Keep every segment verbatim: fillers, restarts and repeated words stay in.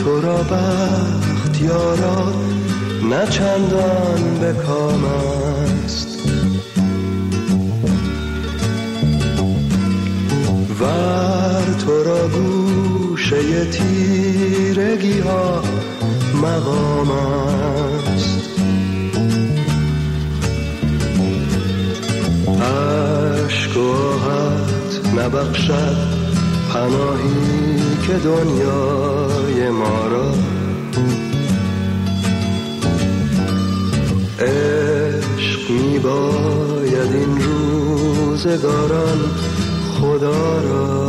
تو را بخت یارا نه چندان به کام است، ور تو را گوشه تیرگی ها مقام است. عشق و آهت نبخشد پناهی که دنیای ما را، عشق می باید این روزگاران خدا را.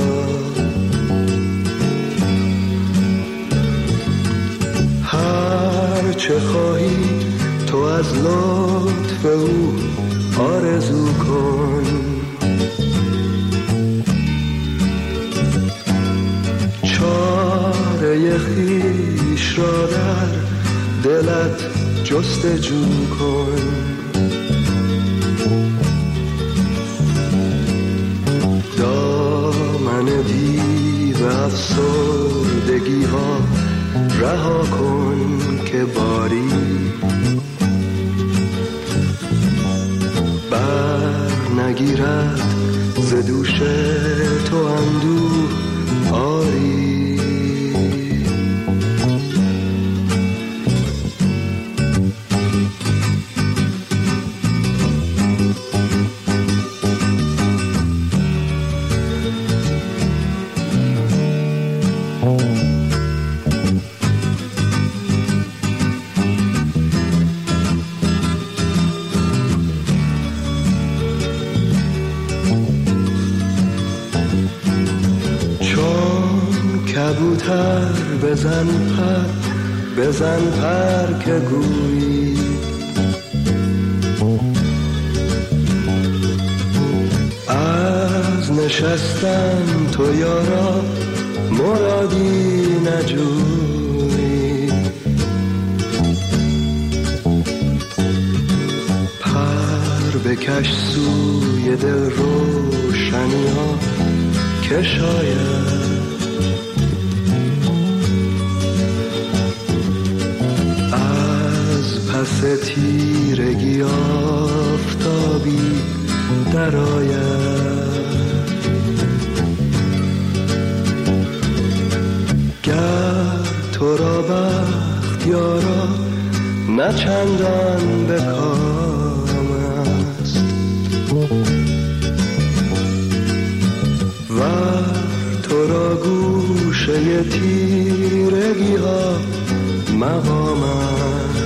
هر چه خواهی تو از لطف او آرزو کن، چاره خویش را در دلت جستجو کن. دامن دیو افسردگی ها رها کن که باری بر نگیرد ز دوش تو اندوه آری. کبوتر بزن پر بزن پر که گویی، از نشستن تو یارا مرادی نجویی. پر بکش سوی دل روشنی ها که شاید پس تیرگی آفتابی در آید. گر تو را بخت یارا نه چندان به کام است، ور تو را گوشه تیرگی ها مقام است.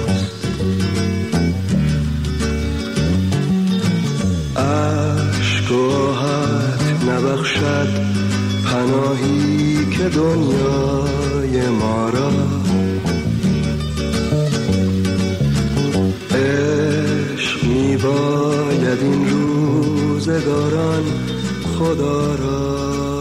عشق و آهت نبخشد پناهی که دنیای ما را، عشق می باید این روزگاران خدا را.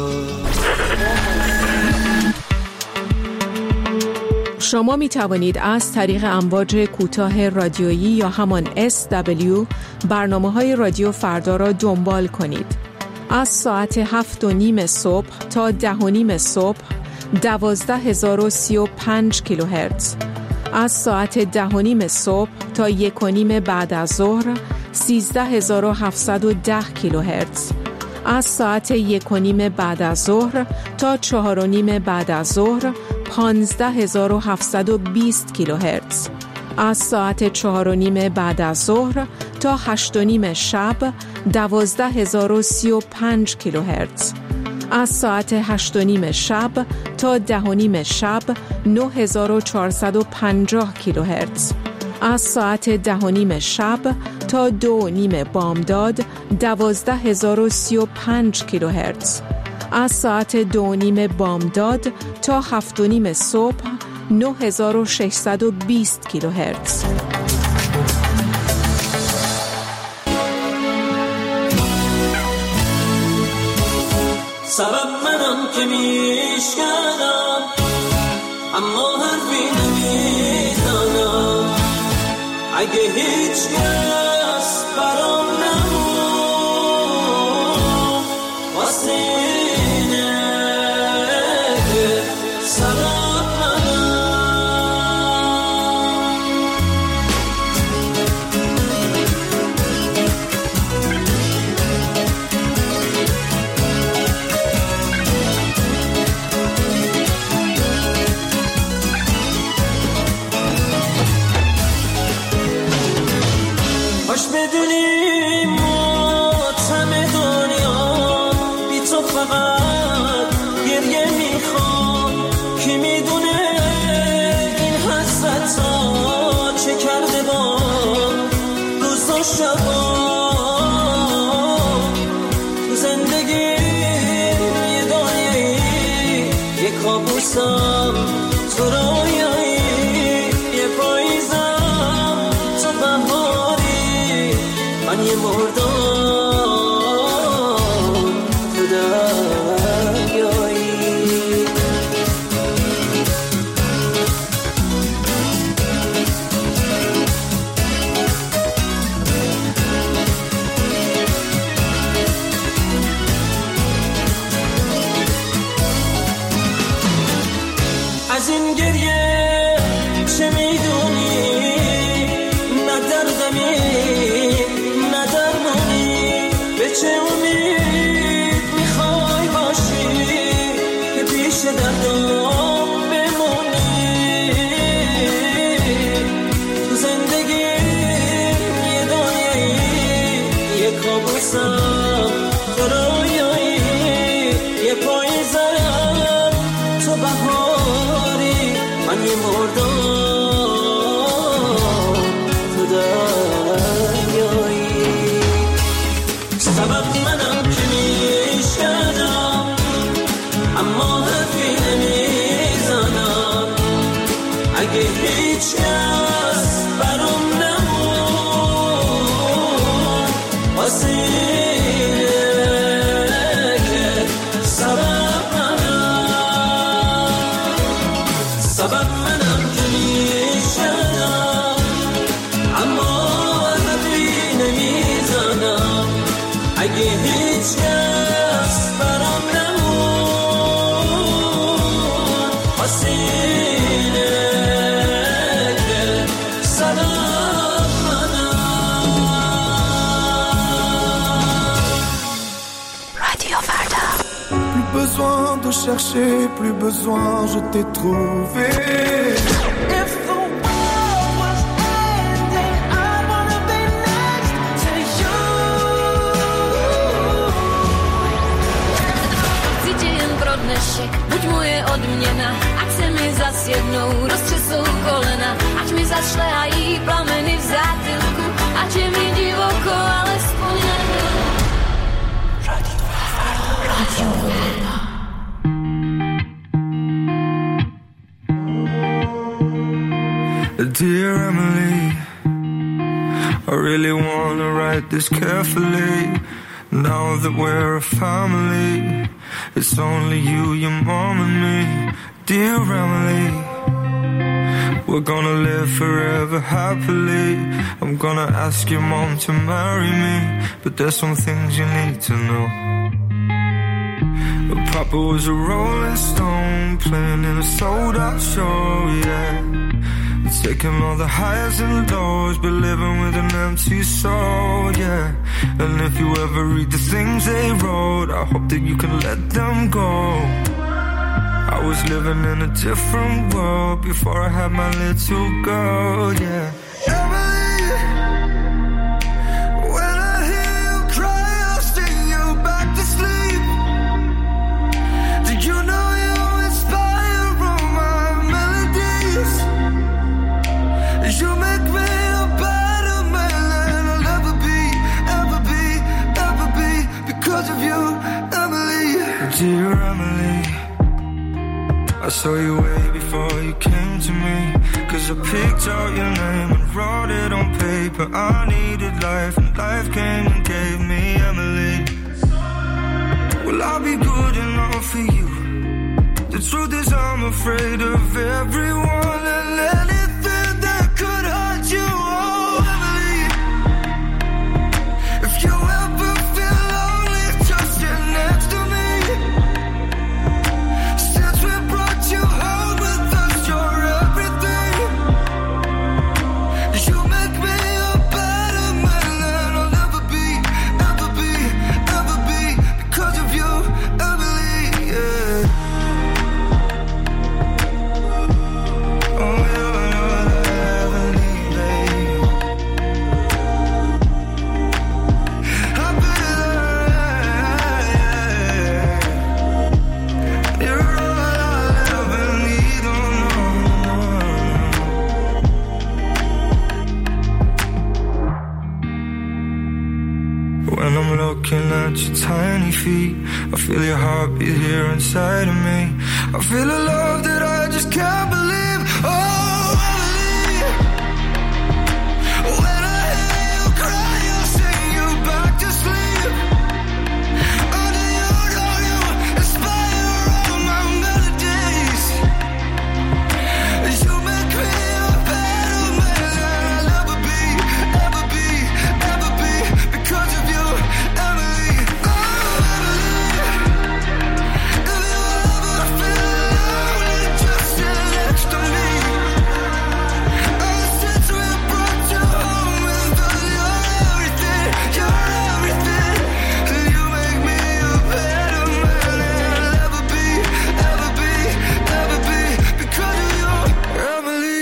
شما می توانید از طریق امواج کوتاه رادیویی یا همان اس دبلیو برنامه‌های رادیو فردا را دنبال کنید. از ساعت هفت و نیم صبح تا ده و نیم صبح دوازده هزار و سی و پنج کیلوهرتز، از ساعت ده و نیم صبح تا یک و نیم بعد از ظهر سیزده هزار و هفتصد و ده کیلوهرتز، از ساعت یک و نیم بعد از ظهر تا چهار و نیم بعد از ظهر پانزده هزار و هفتصد و بیست کیلوهرتز، از ساعت چهار و نیم بعد از ظهر تا هشت و نیم شب دوازده هزار و سی و پنج کیلوهرتز، از ساعت هشت و نیم شب تا ده و نیم شب نه هزار و چهارصد و پنجاه کیلوهرتز، از ساعت ده و نیم شب تا دو و نیم بامداد دوازده هزار و سی و پنج کیلوهرتز، از ساعت دو و نیم بامداد تا هفت و نیم صبح نه هزار و ششصد و بیست کیلوهرتز. سبب منم که میشکنم اما حرفی نمیزنم، اگه هیچ کس برام نمون واسه اینه که سبب منم شبا تو زندگی یه دنیایی یه کابوسم تو رویایی یه پاییزم تو بهاری من یه مردم تو دریایی از این گریه چه میدونی نه دردمی نه درمانی به چه امید میخوای باشی که پیش دردم بمونی تو زندگی یه دنیایی یه کابوسم تو رویایی یه پاییزم تو بهاری من یه مردم تو دریایی سبب منم که میشکردم اما حرفی نمیزنم اگه هیچ کس برام نمون واسه اینه که سبب سبب منم که میشنم اما حرفی نمیزنم اگه هیچ کس برام نمون واسه اینه که سبب منم. رادیو فردا. Plus besoin de chercher, plus besoin, je t'ai trouvé. If the world was ending, I wanna be next to you. Cíti jen pro dnešek, buď moje odměna, ať se mi zas jednou roztřesou kolena, ať mi zašlehají plameny v zátylku, ať je mi divoko, alespoň na chvilku. رادیو فردا. رادیو فردا. Dear Emily, I really wanna write this carefully. Now that we're a family, it's only you, your mom and me. Dear Emily, we're gonna live forever happily. I'm gonna ask your mom to marry me, but there's some things you need to know. Papa was a rolling stone, playing in a sold-out show, yeah. Taking all the highs and lows, but living with an empty soul, yeah. And if you ever read the things they wrote, I hope that you can let them go. I was living in a different world before I had my little girl, yeah. Emily, when I hear you cry, I'll sing you back to sleep. Did you know you inspire all my melodies? You make me a better man than I'll ever be, ever be, ever be, because of you, Emily. Dear Emily, I saw you way before you came to me, cause I picked out your name and wrote it on paper. I needed life and life came and gave me Emily. Will I be good enough for you? The truth is I'm afraid of everyone and anything that could hurt you, oh Emily. If you ever feel lonely, just sit next to me. Since we brought you home with us, you're everything. You make me a better man than I'll ever be, ever be, ever be, because of you, Emily, yeah. touch your tiny feet. I feel your heartbeat here inside of me. I feel a love that I just can't believe. Oh, Emily, when I hear you cry, I'll sing you back to sleep. Under you, know you inspire all my melodies. You make me a better man than I'll ever be, ever be, ever be, because of you, Emily. Oh, Emily, if you ever feel lonely, just sit next to me. And since we brought you home with us, you're everything, you're everything. You make me a better man than I'll ever be, ever be, ever be, because of you, Emily.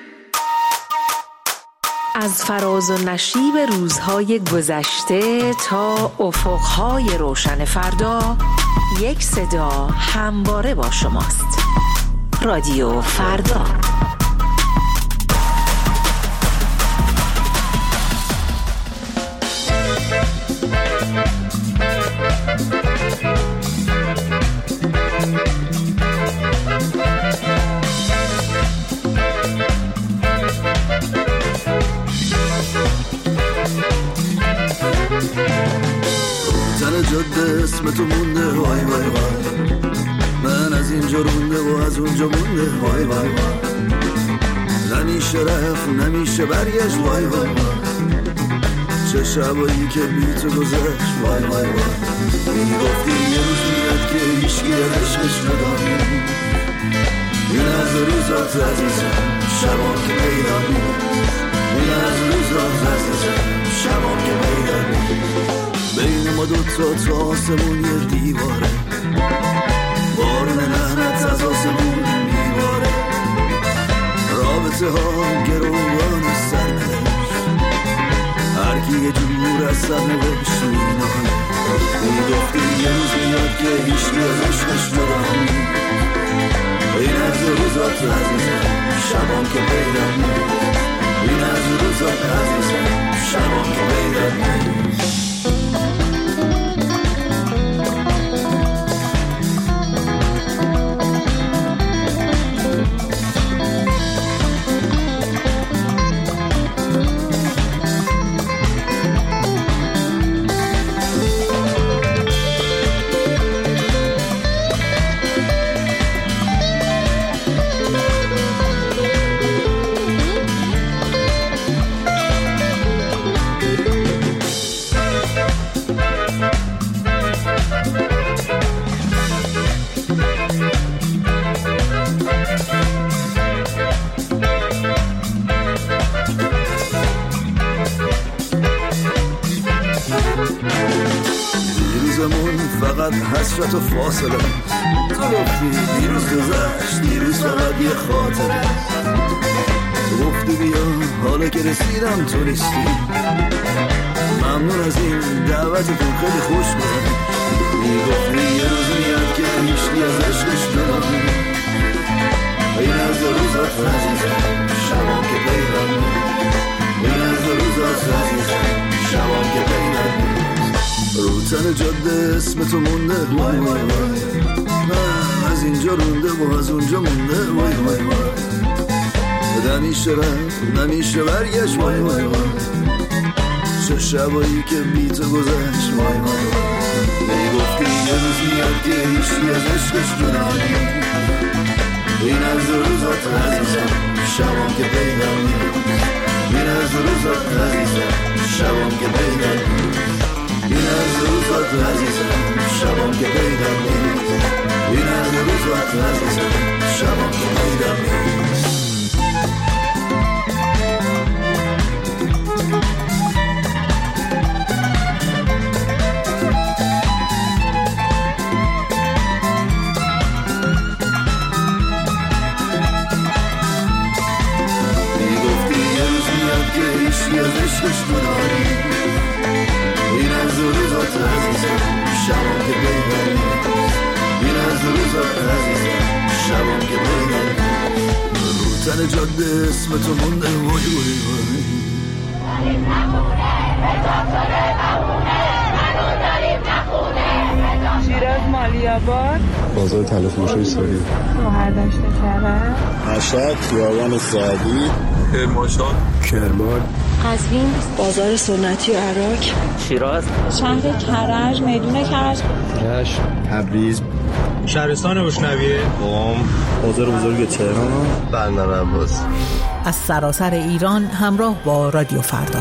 از فراز و نشیب روزهای گذشته تا افقهای روشن فردا، یک صدا همواره با شماست. رادیو فردا. تن جاده اسم تو مونده وای وای وای، من از اینجا رونده و از اونجا مونده وای وای وای، نمیشه رفت نمیشه برگشت وای وای وای، چه شبایی که بی تو گذشت وای وای وای، میگفتی یه روز میاد که هیچکی از عشقش جدا نیست، این از روزات عزیزم شبان که پیدا نیست، این از روزات عزیزم شبان که پیدا نیست، بین ما دوتا تا آسمون یه دیواره، بارون لعنت از آسمون میباره، رابطه ها گروان سرنوشت، هر کی یه جور از سرنوشت مینانه، میگفتی یه روز میاد که هیچکی از عشقش جدا نیست، این از روزات عزیزم شبان که پیدا نیست، این از روزات عزیزم شبان که پیدا نیست. فقط حسرت و فاصله، تو گفتی دیروز گذشت، دیروز فقط یه خاطره، گفتی بیا حالا که رسیدم تو نیستی، ممنون از این دعوتتون خیلی خوش بود، میگفتی یه روز میاد که هیچکی از عشقش جدا نیست، این از روزات عزیزم شبان که پیدا نیست، این از روزات عزیزم شبان که پیدا نیست، رو تن جاده اسم تو مونده وای وای وای، من از اینجا رونده و از اونجا مونده وای وای وای، نمیشه رفت نمیشه برگشت وای وای وای، چه شبایی که بی تو گذشت وای وای وای، میگفتی یه روز میاد که هیچکی از عشقش جدا نیست، این از روزات عزیزم شبان که پیدا نیست، این از روزات عزیزم شبان که پیدا نیست، این از روزات عزیزم شبان که پیدا نیست، این از روزات عزیزم شبان که پیدا نیست. میگفتی یه روز میاد که هیچکی از عشقش جدا نیست، این از روزات عزیزم شبان که پیدا نیست، این از روزات عزیزم شبان که پیدا نیست، رو تن جاده اسم تو مونده وای وای وای، داریم نمونه به تا شده نمونه، منو داریم نمونه. شیراز مالیاباد، بازار طلافروشی ساری، شهرداشت کرد، مشهد خیابان سعدی، کرمانشاه، کرمان، قزوین، بازار سنتی عراق، شیراز، شهر کرج، میدون کرج، رشت، تبریز، شهرستان بشنویه، قم، بازار بزرگ تهران، بندر عباس. از سراسر ایران همراه با رادیو فردا.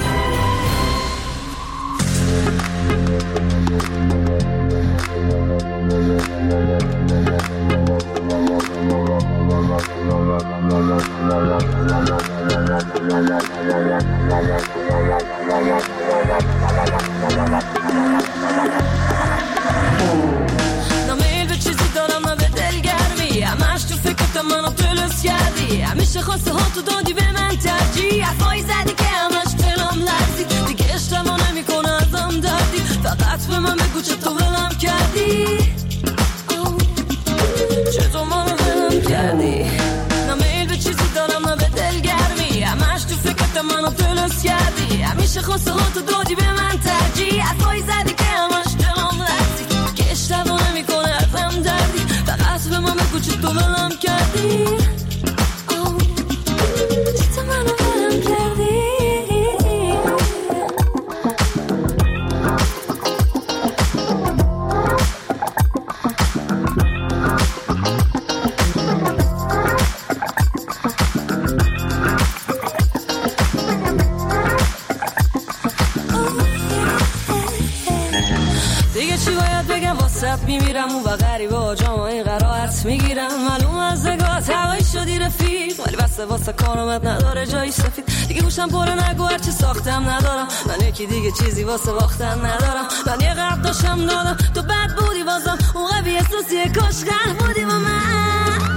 نمیل به چیزی دارم نه به دلگرمی، همش تو فکرت منو تلس کردی، همیشه خواسته ها تو دادی به من ترجیح، حرفایی زدی که همش دلم لرزید، دیگه اشتباه نمیکنه ازم دردی، فقط به من بگو چطور ولم کردی، چطور منو ولم کردی. نمیل به چیزی دارم نه به دلگرمی، همش تو فکرت منو تلس کردی، همیشه خواسته ها تو دادی به من ترجیح، حرفایی زدی که همش دلم لرزید، که اشتباه نمیکنه ازم دردی، فقط به من بگو چطور ولم کردی، چطور منو ولم کردی. دیگه چی باید بگم واسط میمیرم اون و غریبه ها جامعه قرائت میگیرم، معلوم از نگاهت هوایی شدی رفیق، ولی بسته واسه کارامت نداره جایی سفید، دیگه گوشم پره نگو هرچی ساختم ندارم، من یکی دیگه چیزی واسه باختم ندارم، من یه قرد داشتم دادم تو بد بودی بازم اون قوی احساسیه کاش غرق بودی با من.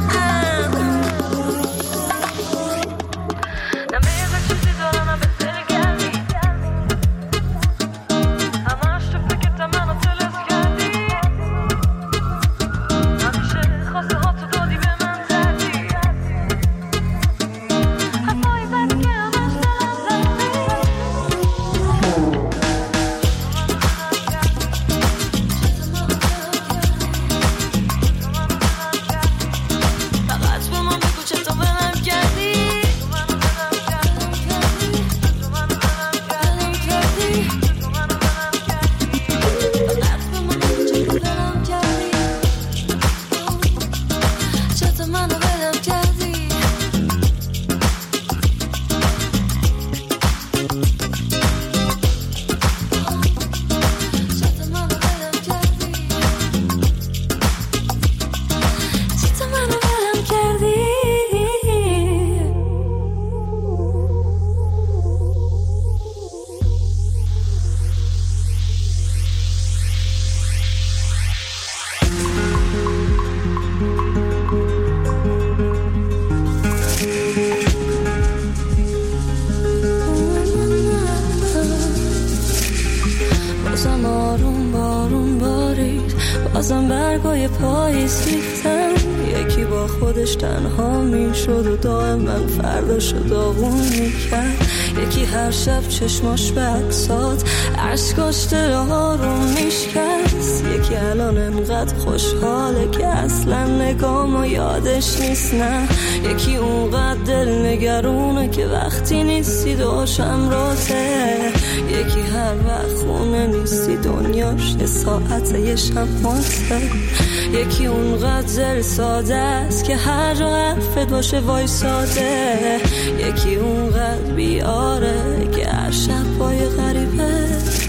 بازم برگای پاییز ریختن، یکی با خودش تنها میشد و دائم من فرداشو داغون میکرد، یکی هر شب چشماش به عکسات عشقاش دل آروم میشکست، یکی الان انقدر خوشحاله که اصلا نگامو یادش نیست، نه یکی اونقدر دل نگرونه که وقتی نیستی داشم راته، یکی هر وقت خونه نیستی دنیاش یه ساعت یه شماته، یکی اونقدر زل ساده است که هر جا حرفت باشه وای ساده، یکی اونقدر بیاره که هر شب پای غریبه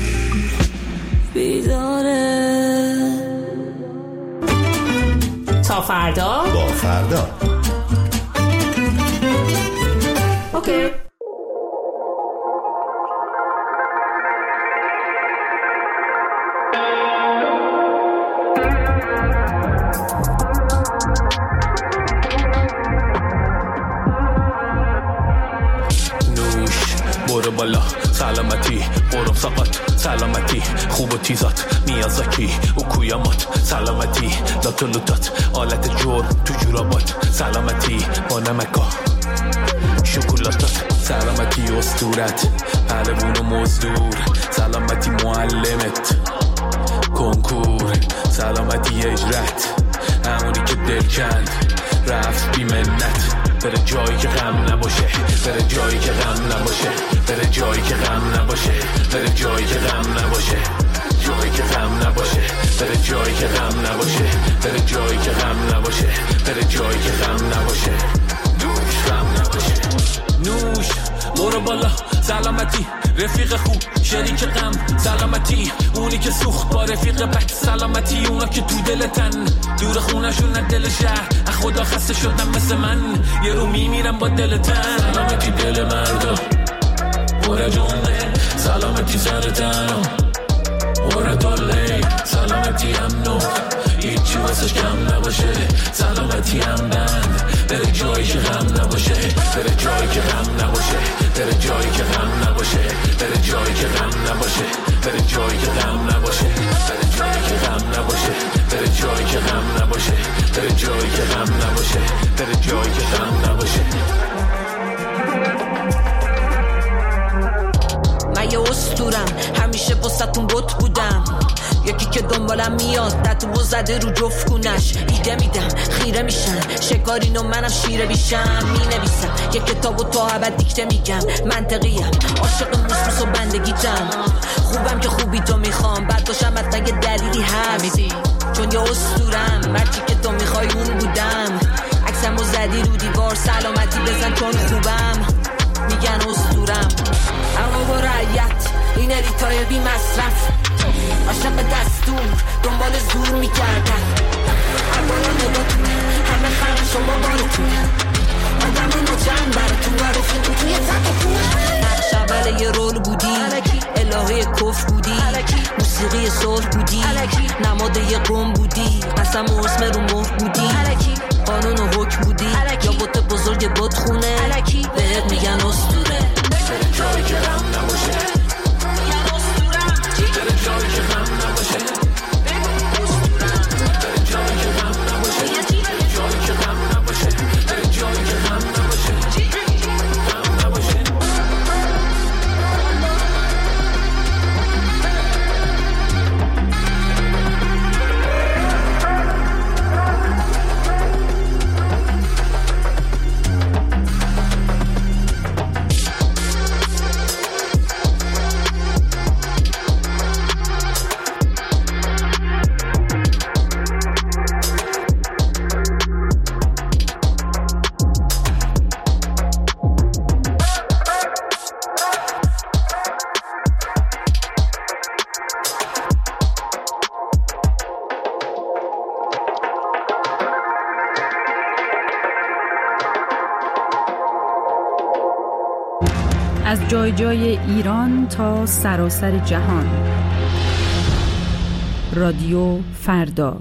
بیداره. تا فردا با فردا اوکی. برو بالا سلامتی، برو سقط سلامتی، خوب و تیزات میازاکی و کویامات سلامتی، لات و لوتات آلت جور تو جورابات سلامتی، با نمکا شکلاتات سلامتی، اسطورت پهلوون و مزدور سلامتی، معلمت کنکور سلامتی اجرت همونی که دل کند رفت بی منت بره جایی که غم نباشه بره جایی که غم نباشه بره جایی که غم نباشه بره جایی که غم نباشه جایی که غم نباشه بره جایی که غم نباشه بره جایی که غم نباشه بره جایی که غم نباشه دوش غم نباشه نوش برو بالا سلامتی رفیق خوب شریک غم سلامتی اونی که سوخت با رفیق بد سلامتی اونا که تو دلتن دور خونشون نه دل شهر از خدا خسته شدن مثل من یه رو میمیرم با دلتن سلامتی دل مردا برا جونه سلامتی سرتن برا دله سلامتی امنو هیچی واسش کم نباشه سلامتی هم بند بره جایی که غم نباشه بره جایی که غم نباشه بره جایی که غم نباشه بره جایی که غم نباشه بره جایی که غم نباشه بره جایی که غم نباشه بره جایی که غم نباشه بره جایی که غم نباشه بره جایی که غم نباشه من یه اسطورم همیشه واسه‌تون بت بودم یکی که دنبالم میاد دتو زده رو جفت کونش ایده میدم خیره میشن شکارین و منم شیره بیشم مینویسم یه کتاب و تا ابد دیکته میگم منطقیم عاشق موسموس و بندگیتم خوبم که خوبی تو میخوام بعد باشم حتما یه دلیلی هست چون یه اسطورم مرچی که تو میخوای اون بودم عکسم و زدی رو دیوار سلامتی بزن چون خوبم میگن اسطورم اما با رعیت این الیتای بی مصرف عاشق دستور دنبال زور میکردن عبالا نگاتون همه خرم شما بارتون آدم نجم براتون و رفیقون توی زدتون نقش اول یه رول بودی الهه کف بودی موسیقی صلح بودی نماد یه قوم بودی قسم و اسم رو مهر بودی قانون و حکم بودی یا بوت بزرگ بود خونه بهت میگن اسطوره بره جایی که غم نباشه جایی که غم نباشه بره جایی که غم نباشه جایی که غم نباشه بره جایی که غم نباشه غم نباشه از جای جای ایران تا سراسر جهان. رادیو فردا.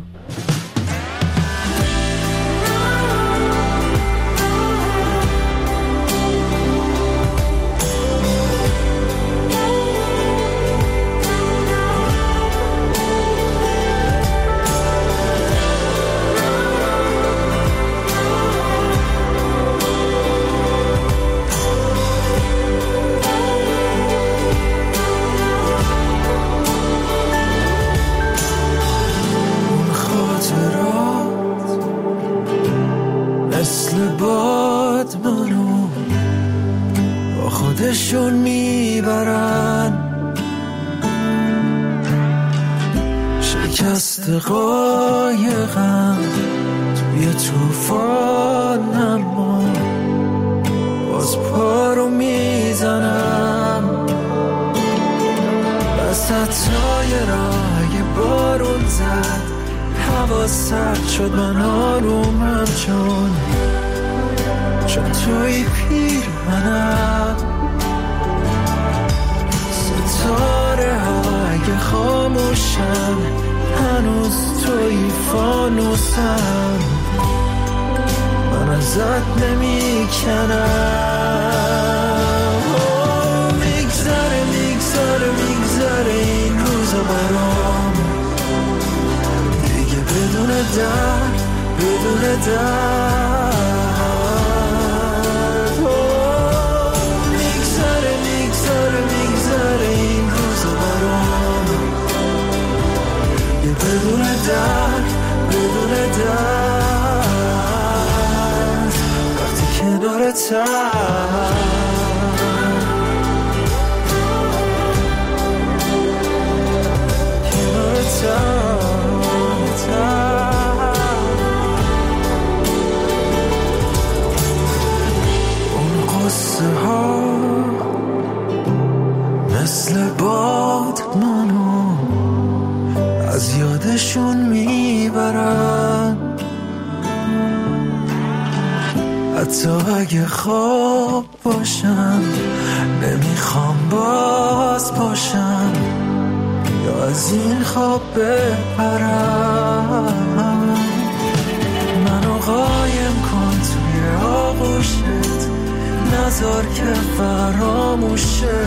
خودشون میبرن شکست قایقم توی توفان، اما باز پا رو میزنم وسطای راه بارون زد، هوا سرد شد من آرومم چون چون توی پیر منم. ستاره های خاموشن هنوز توی فانوسم، من ازت نمی کنم. میگذره میگذره میگذره این روزا برام دیگه بدون درد بدون درد. میگذره میگذره میگذره این روزا برام کنارتم اون قصه ها مثل باد منو از یادشون میبرن حتی اگه خواب باشم نمیخوام باز باشم یا از این خواب بپرم منو قایم کن توی آغوشت نذار که فراموشه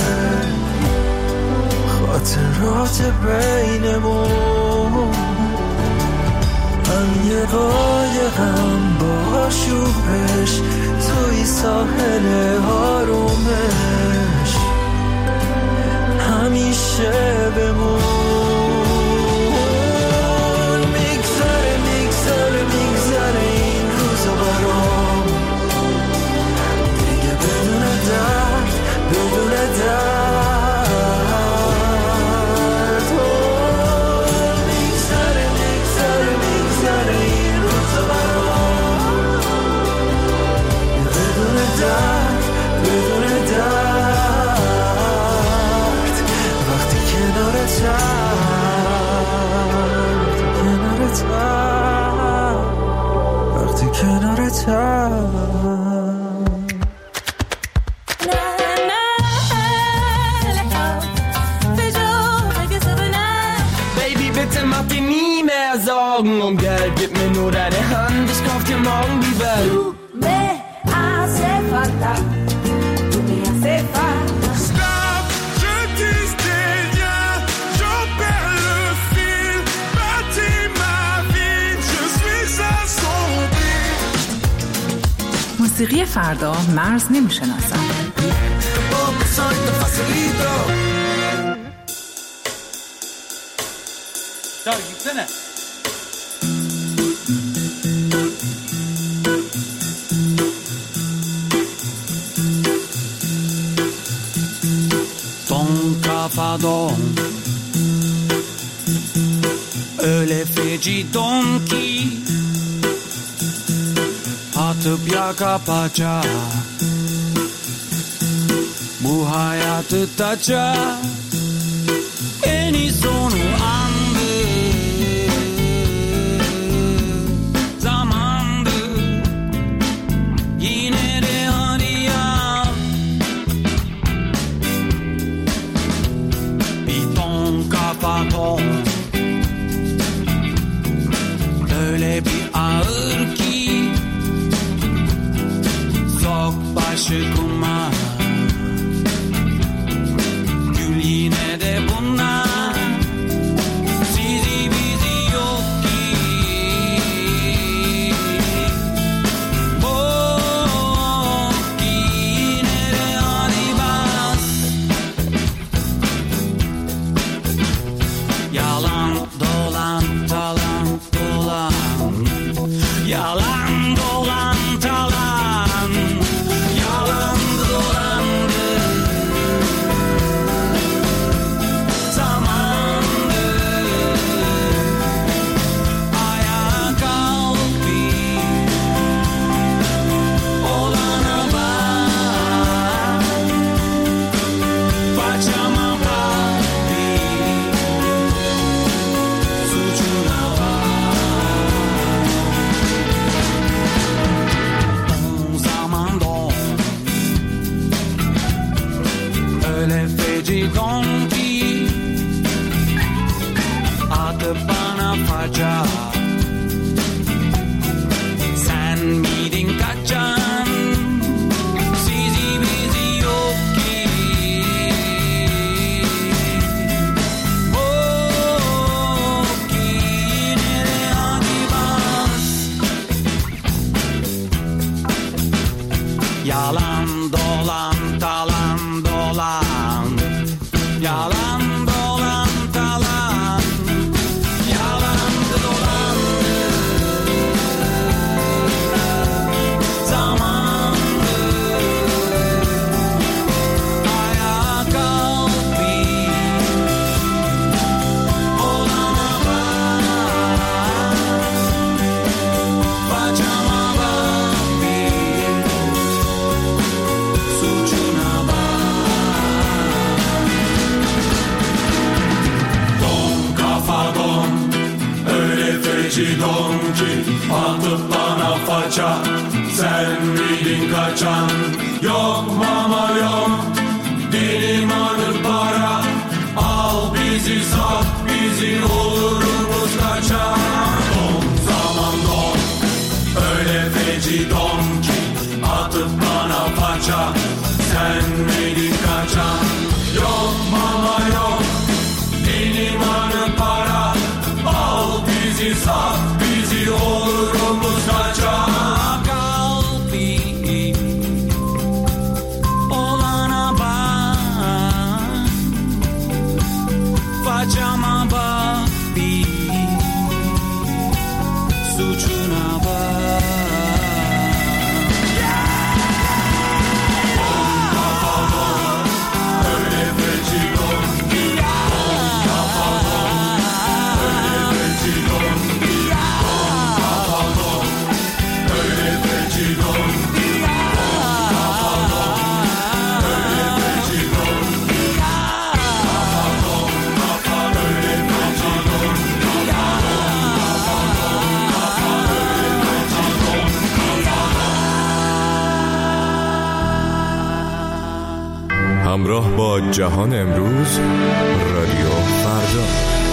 خاطرات بینمون من یه قایقم با شوبش توی ساحل آرومش همیشه بمون میگذره میگذره میگذره این روزا برام دیگه بدون درد بدون درد میگذره میگذره میگذره این روزا برام بدون درد بدون درد وقتی کنارتم کنارتم وقتی کنارتم Augen und Geld, gib mir nur deine Hand, ich kauf dir morgen die Welt. Du me hace falta, du me hace falta. Stop, je dis rien, j'en perds le fil, bâtis ma vie, je suis assombri. موسیقی فردا مرز نمیشناسم. Dog, you finna. Kafadan öyle feci don ki atıp yaka paça bu hayatı taça en iyi sonu andı zamandı yine de hadi yap Kafaton öyle bir ağır ki sok başı kuma gül yine de bunlar sizi bizi yok ki bok ki yine de hadi bas Yalan dolan talan dolan Yalan dolan talan Yalan dolandı Zamandı Ayağa kalk bir Olana bak Paçama bak Don ki atıp bana faca sen miydin kaçan sizi bizi yok ki oh ki yine de hadi bas yalan dolan talan dolan Yalan dolan talan Yalan dolan Zaman kaçan yok mama yok. Benim adım para, al bizi sat bizi, olurumuz kaçan. Don zaman don, öyle feci don ki atıp bana paça. Sen miydin kaçan yok mama yok. Benim adım para, al bizi sat bizi, olurumuz kaçan. Facama bak bir, suçuna bak. Don kafa don, öyle feci don ki. Don kafa don, öyle feci don ki. Don kafa don, öyle feci don ki. Don kafa don, öyle feci don ki. Kafa don, kafa öyle feci don ki. Kafa don, kafa öyle feci don ki. همراه با جهان امروز، رادیو فردا.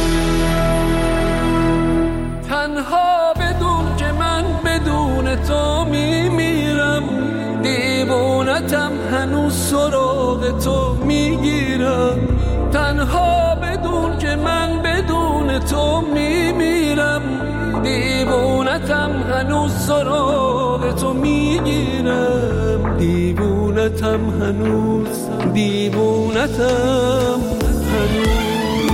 تنها بدون که من بدون تو میمیرم، دیوونتم هنوز سراغ تو میگیرم. تنها بدون که من بدون تو میمیرم، دیوونتم هنوز سراغ تو میگیرم. دیوونتم هنوز، دیوونتم هنوز.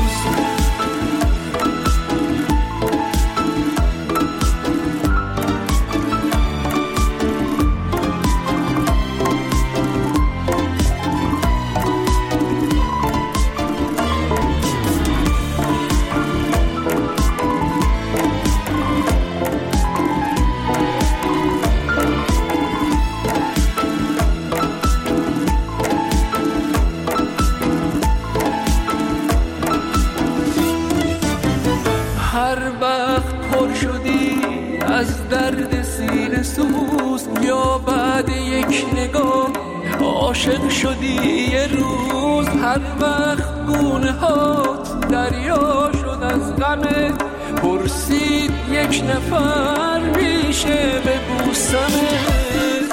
هر وقت پر شدی از درد سینه سوز، یا بعد یک نگاه عاشق شدی یه روز. هر وقت گونه هات دریا شد از غمت، پرسید یک نفر میشه ببوسمت.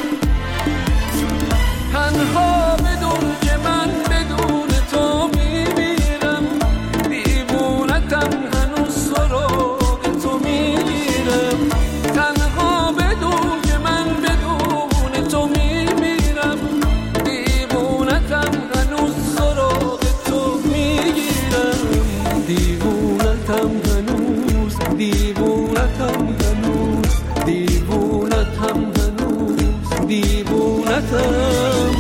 تنها بدون که من بدون تو میمیرم، دیوونتم هنوز سراغ تو میگیرم. تنها بدون که من بدون تو میمیرم، دیوونتم هنوز سراغ تو میگیرم. دیوونتم هنوز، دیوونتم هنوز، دیوونتم هنوز، دیوونتم هنوز.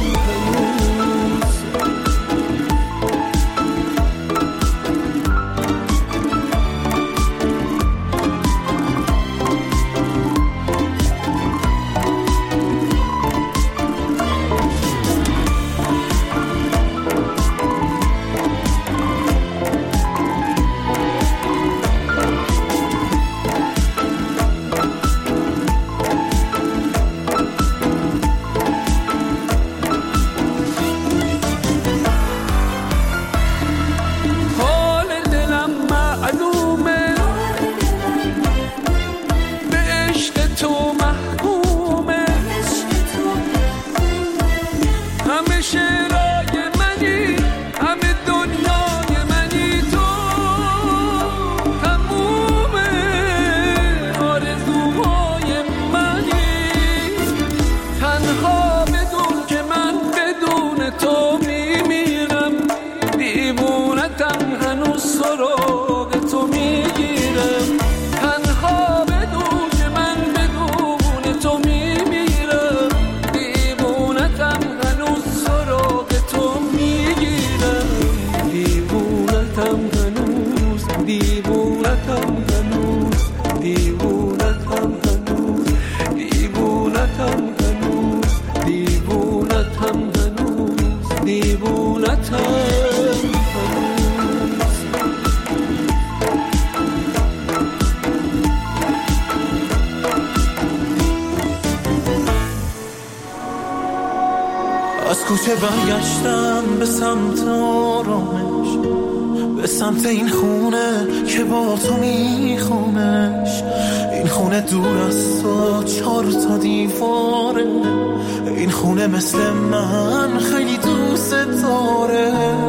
از کوچه برگشتم به سمت آرامش، به سمت این خونه که با تو میخونش. این خونه دور از تو چار تا دیواره، این خونه مثل من خیلی دوست داره.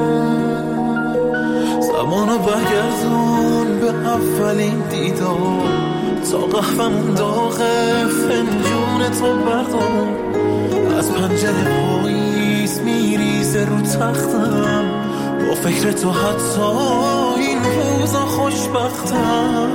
زمانو برگردون به اولین دیدار، تا قهوه‌مون داغه فنجون تو بردار. از پنجره پاییز میریزه رو تختم، با فکر تو حتی این روزا خوشبختم.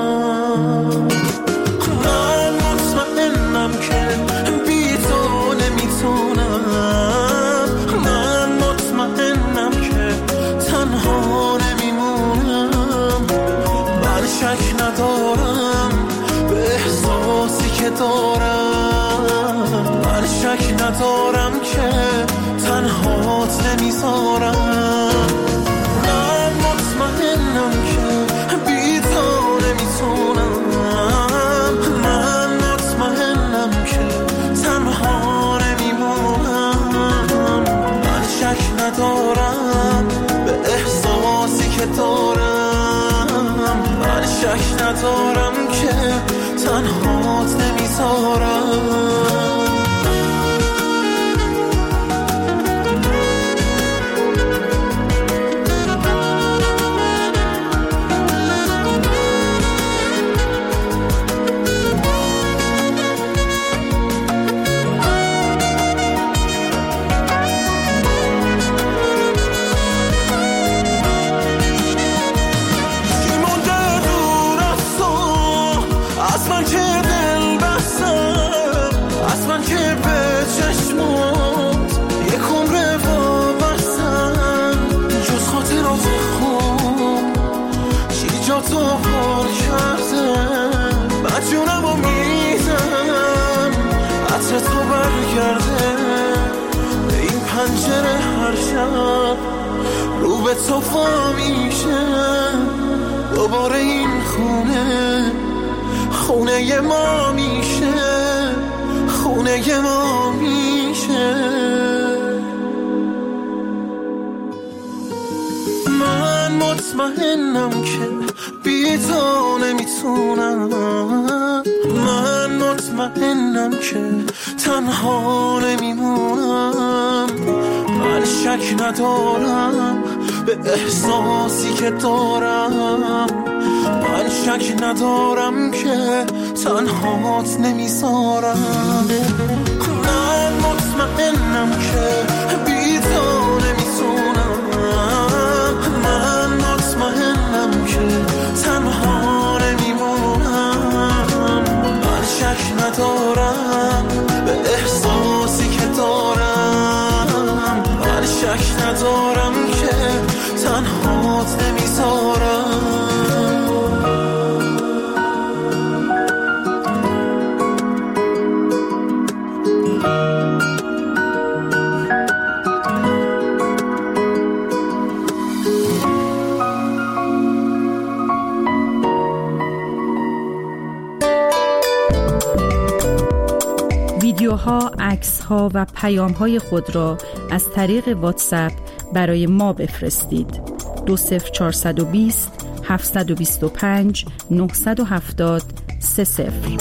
من مطمئنم که بی تو نمیتونم، من مطمئنم که تنها نمیمونم. من شک ندارم به احساسی که دارم، من شک ندارم که تنهات نمیذارم. من مطمئنم که بی تو نمیتونم، من مطمئنم که تنها نمیمونم. من شک ندارم به احساسی که دارم، من شک ندارم که تنهات نمیذارم. تو پار کردم مجونم و میزم، عطر تو برگرده به این پنجره هر شب، رو به تو فا میشه دوباره. این خونه خونه ما میشه، خونه ما میشه. من مطمئنم که بی تو نمیتونم، من مطمئنم که تنها نمیمونم. من شک ندارم به احساسی که دارم، من شک ندارم که تنهات نمیذارم. من مطمئنم که بی تو نمیتونم، من مطمئنم که تنها نمیمونم. من شک ندارم به احساسی که دارم، من شک ندارم که تنهات نمیذارم. ویدیوها، عکس‌ها و پیام‌های خود را از طریق واتساپ برای ما بفرستید. دو صفر چهارصد و بیست هفتصد و بیست و پنج نهصد و هفتاد سه صفر.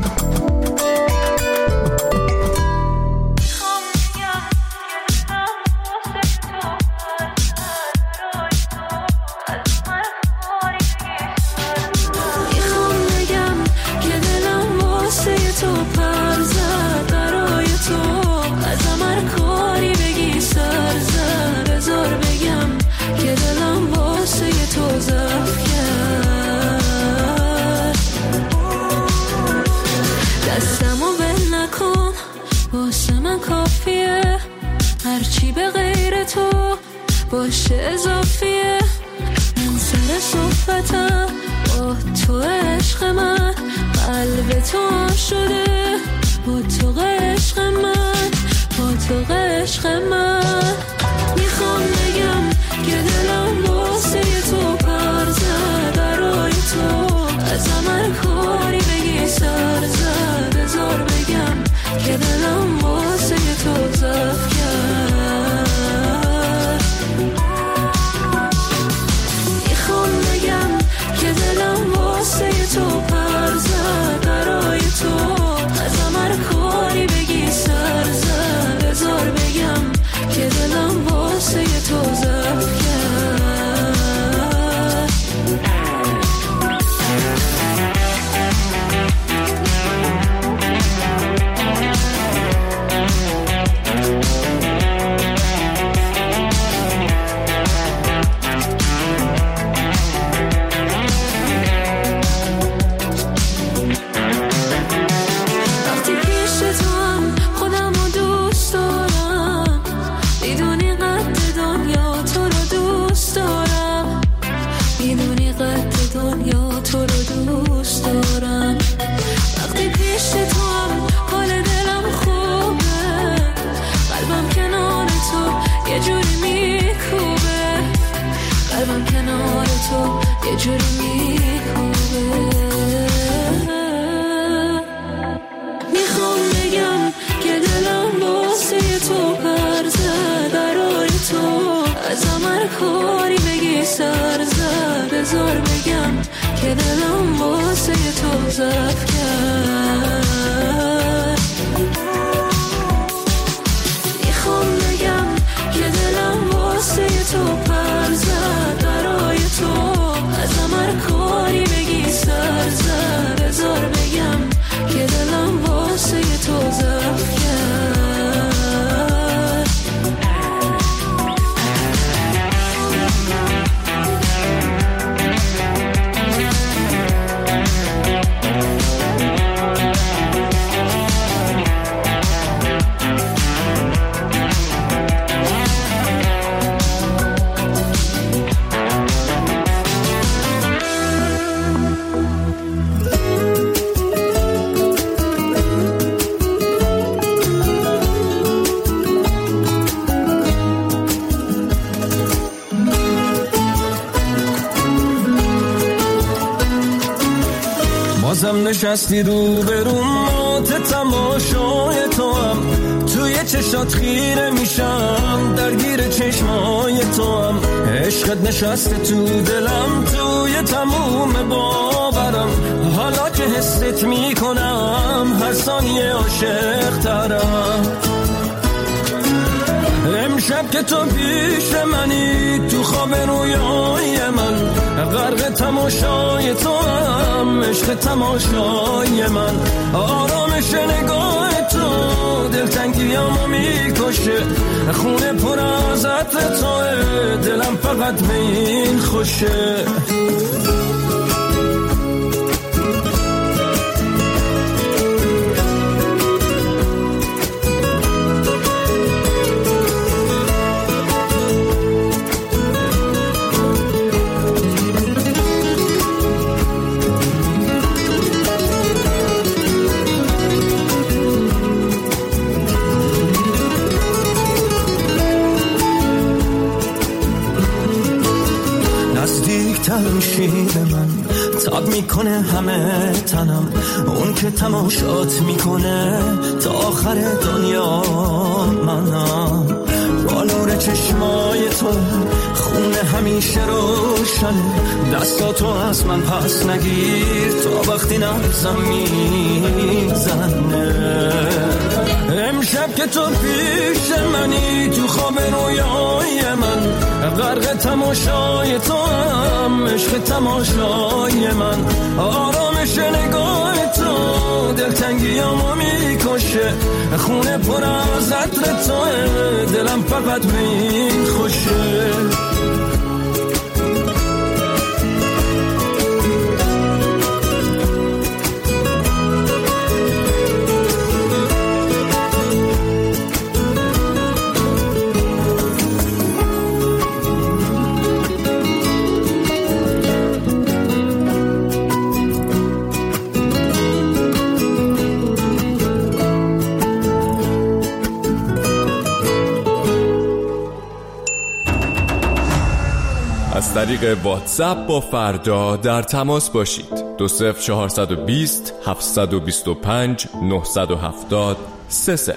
هرچی به غیر تو باشه اضافیه. من سر صحبتم با تو عشق من، قلب تو شده با تو عشق من، با تو عشق من. میخوام بگم که دلم واسه تو پر زد برای تو، از عمل کاری بگی سر زد. بذار بگم که دلم واسه تو زف کرد. بذار بگم که دلم واسه تو ضعف کرد. میخوام بگم که دلم واسه تو پر زد، برای تو ازم هر کاری بگی سر زد. بذار بگم که دلم واسه تو ضعف کرد. بازم نشستی رو برون مات تماشای تو هم، توی چشات خیره میشم درگیر چشمای تو هم. عشقت نشسته تو دلم توی تموم باورم، حالا که حست میکنم هر ثانیه عاشق ترم. امشب که تو پیش منی تو خواب رویای من، غرق تماشای تو هم عشق تماشای من. آرامش نگاه تو دلتنگیامو میکشه، خونه پر از عطر توه دلم فقط به این خوشه. میشی به من تاب میکنه همه تنم، اون که تماشات میکنه تا آخر دنیا منم. با نور چشمای تو خونه همیشه روشنه، دستاتو از من پس نگیر تا وقتی نبزم میزنه. امشب که تو پیش منی تو خواب رویای من، غرق تماشای تو هم عشق تماشای من. آرامش نگاه تو دلتنگیامو میکشه، خونه پر از عطر توه دلم فقط به این خوشه. از طریق واتساپ با فردا در تماس باشید. دو صفر چهارصد و بیست هفتصد و بیست و پنج نهصد و هفتاد سه صفر.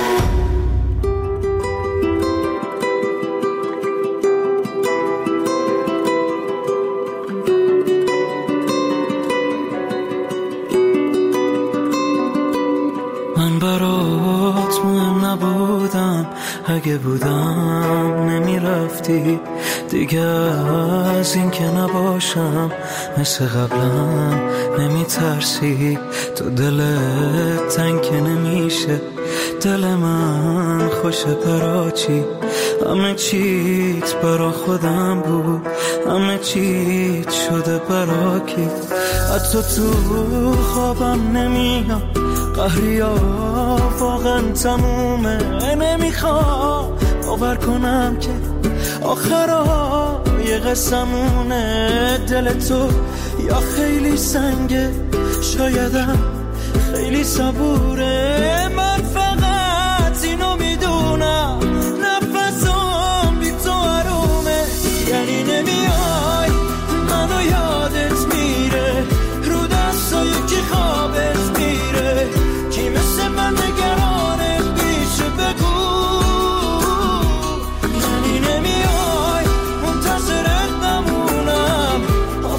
من برات مهم نبودم، اگه بودم نمیرفتی دیگه. از این که نباشم مثل قبلم نمیترسی، تو دلت تنگ که نمیشه دل من خوشه. برا چی همه چیت برا خودم بود، همه چیت شده برا کی. حتی تو خوابم نمیام، قهریا واقعا تمومه. نمیخوام باور کنم که آخرا یه قسمونه. دل تو یا خیلی سنگه، شایدم خیلی صبوره. من فقط اینو میدونم نفسم بی تو آرومه. یعنی نمیای منو یادت میره، رو دستای کی خوابت میره. کی مثل من نگرانت میشه بگو. یعنی نمیای منتظرت نمونم،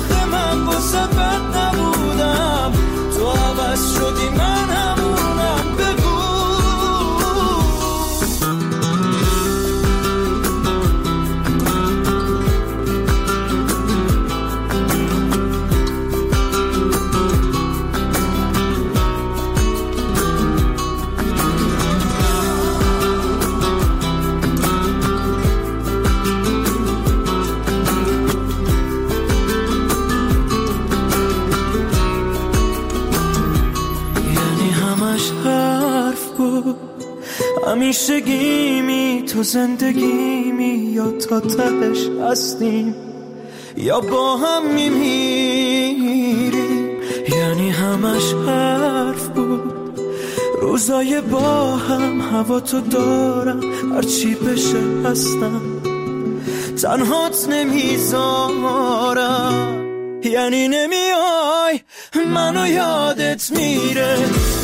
همیشگیمی تو زندگیمی یا تا تهش هستیم یا با هم میمیریم. یعنی همش حرف بود روزای با هم، هوا تو دارم هرچی بشه هستم، تنهات نمیذارم. یعنی نمیای منو یادت میره